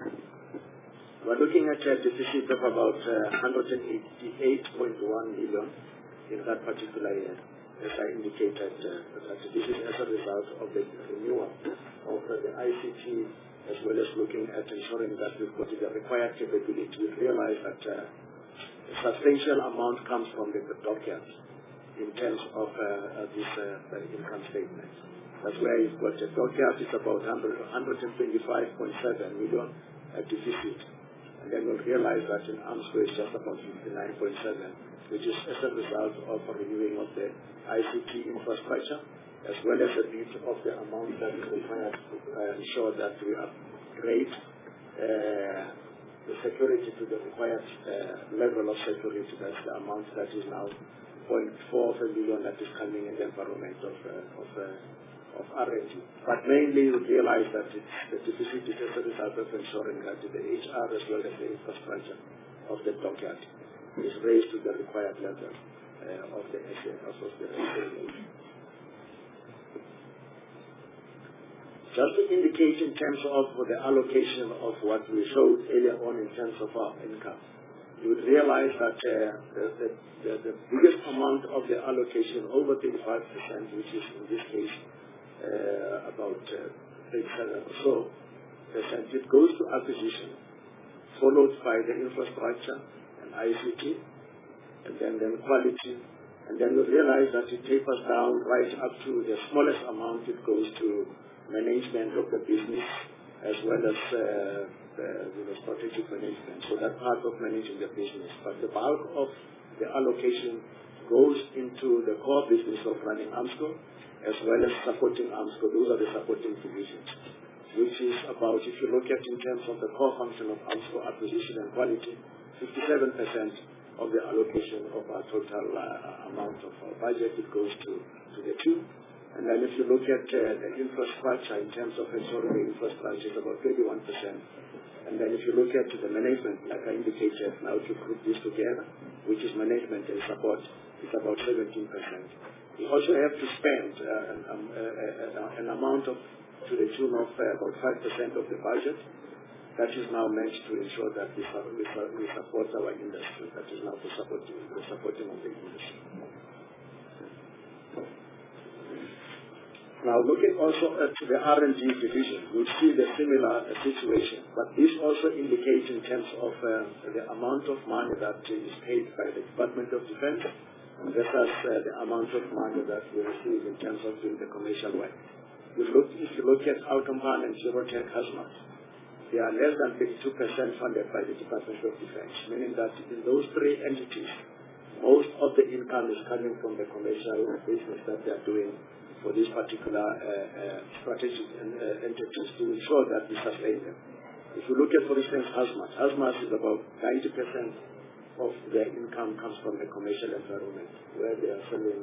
We're looking at a deficit of about 188.1 million in that particular year. As I indicated, that this is as a result of the renewal of the ICT, as well as looking at ensuring that we've got the required capability. We realize that a substantial amount comes from the dockyard in terms of this income statement. That's where you've got the dockyard is about 125.7 million deficit. And then we'll realize that in AMSCO is just about 59.7, which is as a result of a renewing of the ICT infrastructure, as well as a bit of the amount that is required to ensure that we upgrade the security to the required level of security. That's the amount that is now 0.4 million that is coming in the environment of R&D. But mainly we realize that the deficit is as a result of ensuring that the HR as well as the infrastructure of the dockyard is raised to the required level of the SLA. Just to indicate in terms of the allocation of what we showed earlier on in terms of our income, you would realize that the biggest amount of the allocation, over 35%, which is in this case about 37 or so percent, it goes to acquisition, followed by the infrastructure and ICT, and then quality, and then you realize that it tapers down right up to the smallest amount. It goes to management of the business as well as strategic management. So that part of managing the business. But the bulk of the allocation goes into the core business of running AMSCO as well as supporting AMSCO. Those are the supporting divisions, which is about, if you look at in terms of the core function of AMSCO, acquisition and quality, 57% of the allocation of our total amount of our budget, it goes to the two. And then if you look at the infrastructure in terms of ensuring the infrastructure, it's about 21%. And then if you look at the management, like I indicated, now to group this together, which is management and support, it's about 17%. We also have to spend an amount to the tune of about 5% of the budget. That is now meant to ensure that we support our industry. That is now the supporting of the industry. Now, looking also at the R&D division, we see the similar situation, but this also indicates in terms of the amount of money that is paid by the Department of Defense versus the amount of money that we receive in terms of doing the commercial work. If you look at Alcompan and Eurotech Hazmat, they are less than 52% funded by the Department of Defense, meaning that in those three entities, most of the income is coming from the commercial business that they are doing for these particular strategic entities to ensure that we sustain them. If you look at, for instance, Hazmat is about 90% of their income comes from the commercial environment, where they are selling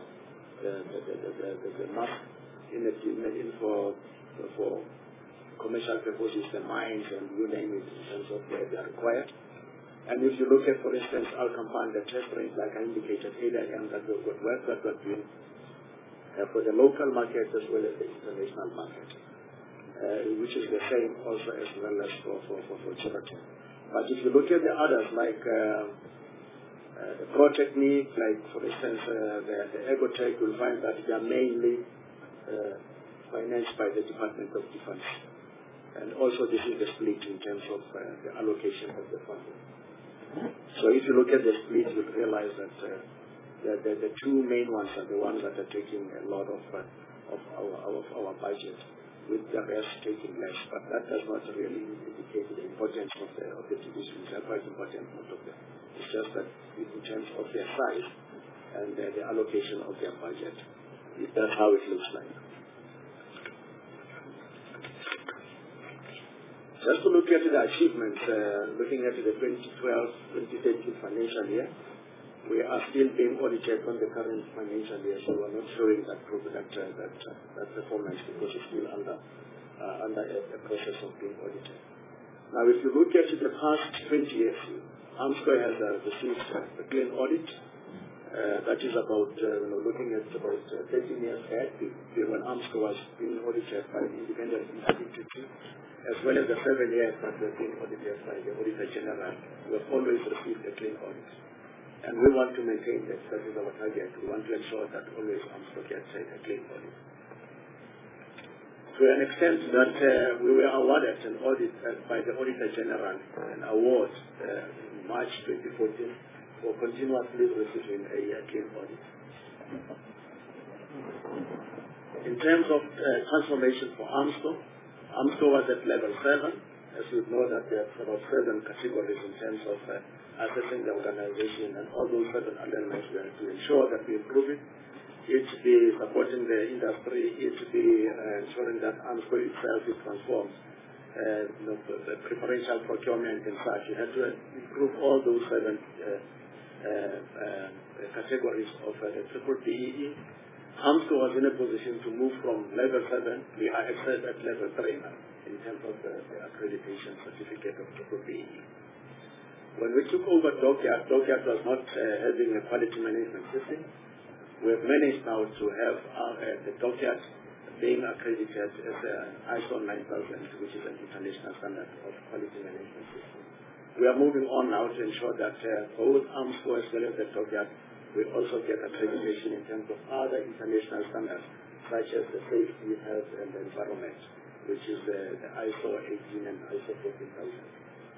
the mask in for commercial purposes, the mines and you name it, in terms of where they are required. And if you look at, for instance, Alcompan, the test range, like I indicated earlier, that we've got work that we're doing for the local market as well as the international market, which is the same also as well as for charity. But if you look at the others, like the Protechnic, like for instance the Egotech, you'll find that they are mainly financed by the Department of Defense. And also this is the split in terms of the allocation of the funding. So if you look at the split, you'll realize that the two main ones are the ones that are taking a lot of our budget, with the rest taking less. But that does not really indicate the importance of the divisions. They're quite important, most of them. It's just that in terms of their size and the allocation of their budget, that's how it looks like. Just to look at the achievements, looking at the 2012-2013 financial year, we are still being audited on the current financial year, so we're not showing that performance because it's still under a process of being audited. Now, if you look at the past 20 years, AMSCO has received a clean audit. That is about, looking at about 13 years back, when AMSCO was being audited by the independent entity, as well as the 7 years that we've been audited by the Auditor General. We have always received a clean audit. And we want to maintain that. That is our target. We want to ensure that always AMSCO gets a clean audit. To an extent that we were awarded an audit by the Auditor General, an award in March 2014 for continuously receiving a clean audit. In terms of transformation for AMSCO, AMSCO was at level 7. As you know that there are about 7 categories in terms of assessing the organization, and all those 7 elements were to ensure that we improve it. It to be supporting the industry, it to be ensuring that AMSCO itself is transformed, the preferential procurement and such. You have to improve all those 7 categories of the BEE. AMSCO was in a position to move from level 7, we are at level 3 now, in terms of the accreditation certificate of BEE. When we took over Dockyard was not having a quality management system. We have managed now to have the Dockyard being accredited as an ISO 9000, which is an international standard of quality management system. We are moving on now to ensure that both AMSCO as well as the Dockyard will also get accreditation in terms of other international standards, such as the safety, health, and the environment, which is the ISO 18 and ISO 14000.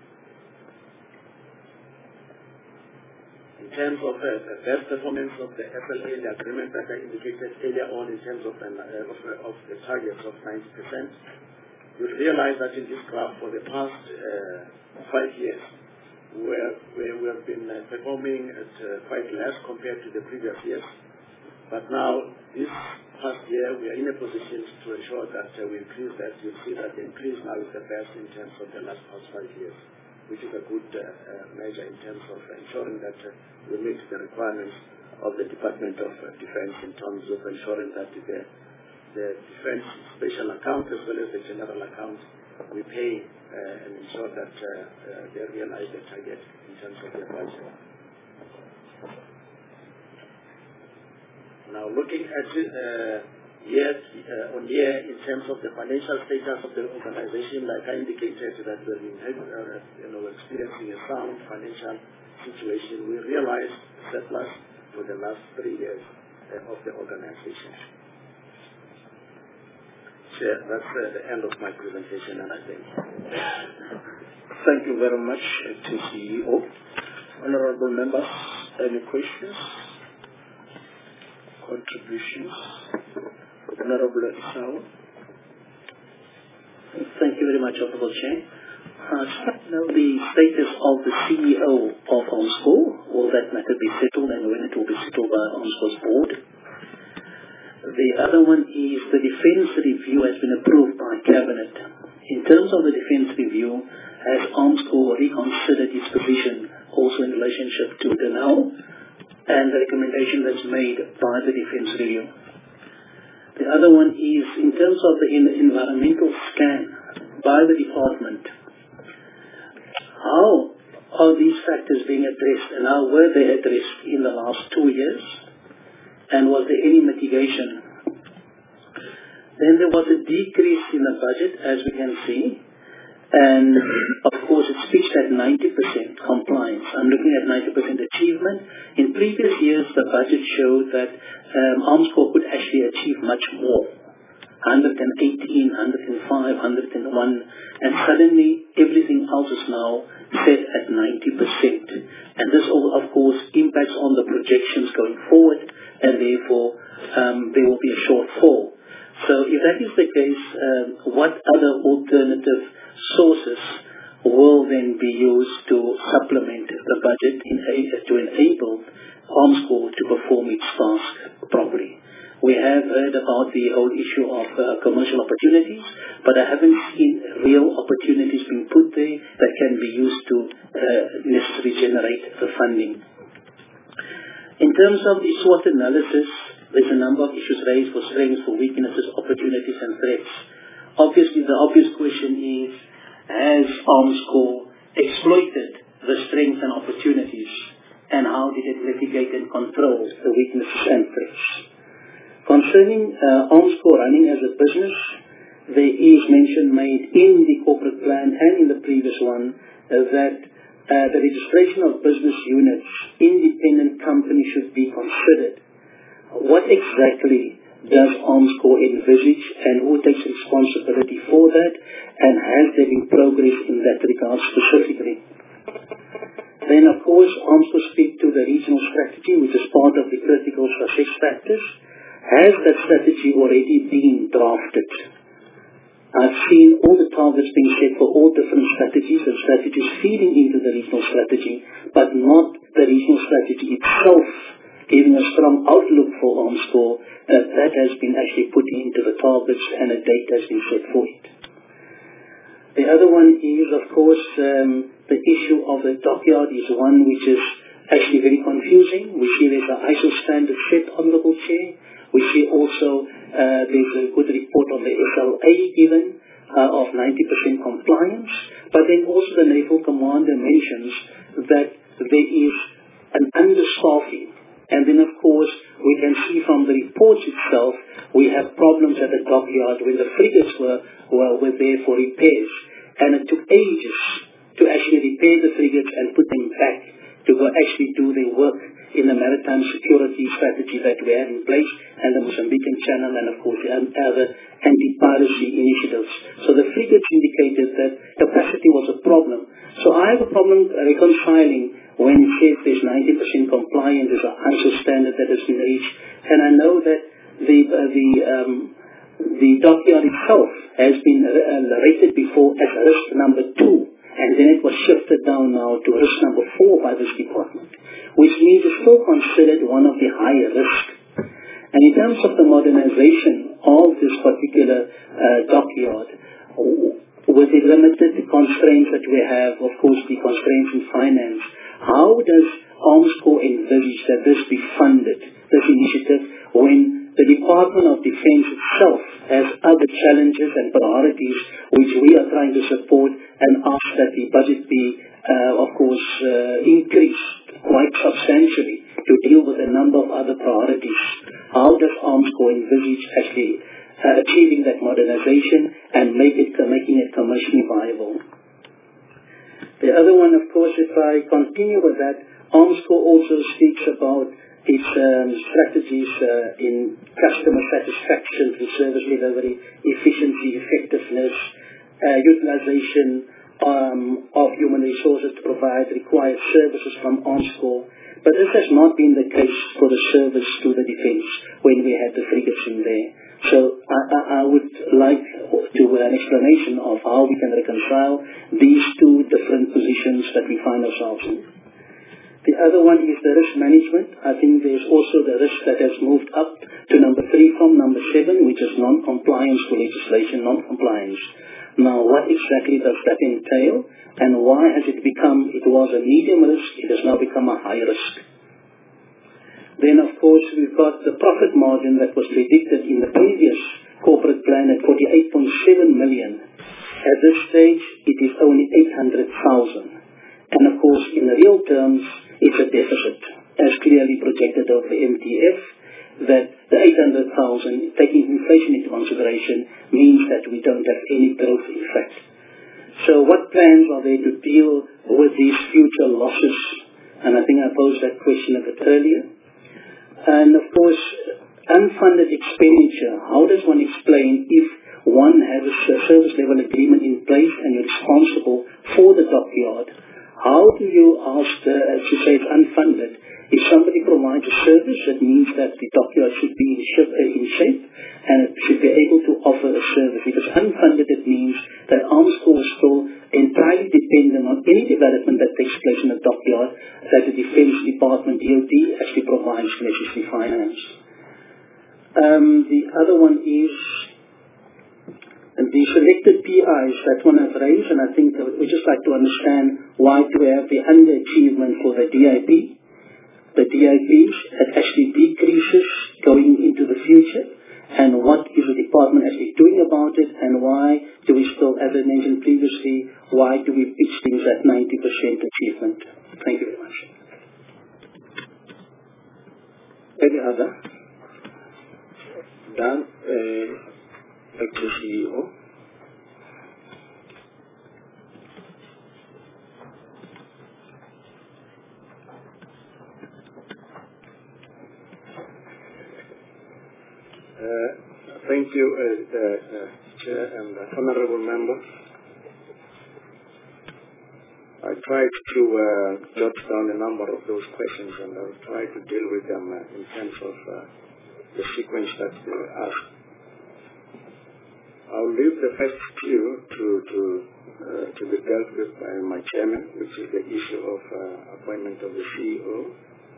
In terms of the best performance of the FLA, the agreement that I indicated earlier on in terms of the targets of 90%, you realize that in this graph for the past 5 years, we have been performing at quite less compared to the previous years. But now, this past year, we are in a position to ensure that we increase that. You'll see that the increase now is the best in terms of the last past 5 years, which is a good measure in terms of ensuring that we meet the requirements of the Department of Defense in terms of ensuring that the Defense Special Account as well as the General Account, we pay and ensure that they realize the target in terms of the budget. Now, looking at year-on-year in terms of the financial status of the organization, like I indicated that we're experiencing a sound financial situation. We realized surplus for the last 3 years of the organization. So that's the end of my presentation, and I think. Thank you very much to CEO. Honorable members, any questions? Contributions? Honorable Isao. Thank you very much, Honorable Chair. Now the status of the CEO of OMSCO, will that matter be settled and when it will be settled by OMSCO's board? The other one is the defence review has been approved by Cabinet. In terms of the defence review, has OMSCO reconsidered its position also in relationship to the now and the recommendation that's made by the defence review? The other one is in terms of the environmental scan by the department. How are these factors being addressed and how were they addressed in the last 2 years? And was there any mitigation? Then there was a decrease in the budget, as we can see. And of course, it's pitched at 90% compliance. I'm looking at 90% achievement. In previous years, the budget showed that OMSCO could actually achieve much more. 118, 105, 101, and suddenly everything else is now set at 90%. And this all, of course, impacts on the projections going forward, and therefore there will be a shortfall. So if that is the case, what other alternative sources will then be used to supplement the budget to enable OMSCO to perform its task properly? We have heard about the whole issue of commercial opportunities, but I haven't seen real opportunities being put there that can be used to necessarily generate the funding. In terms of the SWOT analysis, there's a number of issues raised for strengths, for weaknesses, opportunities, and threats. Obviously, the obvious question is, has OMSCO exploited the strengths and opportunities, and how did it mitigate and control the weaknesses and threats? Concerning OMSCO running as a business, there is mention made in the corporate plan and in the previous one that the registration of business units, independent companies should be considered. What exactly does OMSCO envisage and who takes responsibility for that, and has there been progress in that regard specifically? Then of course OMSCO speak to the regional strategy, which is part of the critical success factors. Has that strategy already been drafted? I've seen all the targets being set for all different strategies and strategies feeding into the regional strategy, but not the regional strategy itself giving a strong outlook for OMSCO that has been actually put into the targets and a date has been set for it. The other one is, of course, the issue of the dockyard is one which is actually very confusing. We see there's an ISO standard set, Honourable Chair. We see also there's a good report on the SLA given of 90% compliance, but then also the Naval Commander mentions that there is an understaffing. And then of course we can see from the reports itself we have problems at the dockyard when the frigates were there for repairs, and it took ages to actually repair the frigates and put them back to go actually do their work in the maritime security strategy that we have in place, and the Mozambican Channel, and of course the other anti-piracy initiatives. So the frigates indicated that capacity was a problem. So I have a problem reconciling when it says there's 90% compliance, there's an ISO standard that has been reached, and I know that the dockyard itself has been rated before as risk number 2, and then it was shifted down now to risk number 4 by this department, which means it's still considered one of the higher risk. And in terms of the modernization of this particular dockyard, with the limited constraints that we have, of course the constraints in finance, how does OMSCO envisage that this be funded, this initiative, when the Department of Defence itself has other challenges and priorities which we are trying to support and ask that the budget be, increased quite substantially to deal with a number of other priorities. How does Armscor envisage actually achieving that modernization and making it commercially viable? The other one, of course, if I continue with that, Armscor also speaks about its strategies in customer satisfaction through service delivery, efficiency, effectiveness, utilization of human resources to provide required services from Armscor. But this has not been the case for the service to the defence when we had the frigates in there. So I would like to an explanation of how we can reconcile these two different positions that we find ourselves in. The other one is the risk management. I think there's also the risk that has moved up to number 3 from number 7, which is non-compliance to legislation, non-compliance. Now, what exactly does that entail, and why has it was a medium risk, it has now become a high risk? Then, of course, we've got the profit margin that was predicted in the previous corporate plan at 48.7 million. At this stage, it is only 800,000. And, of course, in real terms, it's a deficit, as clearly projected over the MTF, that the 800,000, taking inflation into consideration, means that we don't have any growth in fact. So what plans are there to deal with these future losses? And I think I posed that question a bit earlier. And of course, unfunded expenditure. How does one explain if one has a service level agreement in place and you're responsible for the dockyard? How do you ask, as you say, it's unfunded? If somebody provides a service, that means that the dockyard should be in shape and it should be able to offer a service. If it's unfunded, it means that Armscor is still entirely dependent on any development that takes place in the dockyard that the Defence Department, DOD, actually provides necessary finance. The other one is the selected PIs. That one I've raised, and I think we just like to understand why do we have the underachievement for the DIP. The DIPs, that actually decreases going into the future, and what is the department actually doing about it, and why do we still, as I mentioned previously, why do we pitch things at 90% achievement? Thank you very much. Any other? Dan, Dr. CEO. Thank you, Chair and honorable members. I tried to jot down a number of those questions, and I'll try to deal with them in terms of the sequence that they asked. I'll leave the first few to be dealt with by my chairman, which is the issue of appointment of the CEO.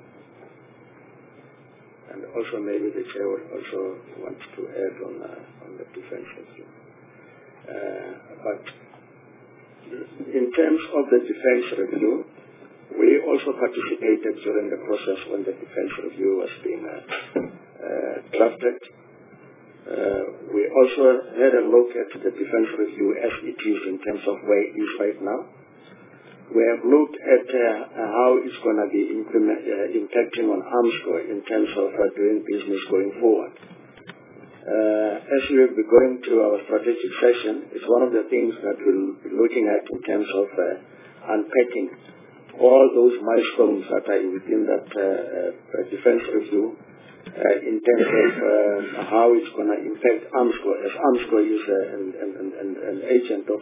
And also maybe the chair would also want to add on the defense issue. But in terms of the defense review, we also participated during the process when the defense review was being drafted. We also had a look at the defense review as it is in terms of where it is right now. We have looked at how it's going to be impacting on Armscor in terms of doing business going forward. As we will be going to our strategic session, it's one of the things that we'll be looking at in terms of unpacking all those milestones that are within that defense review in terms of how it's going to impact Armscor, as Armscor is an agent of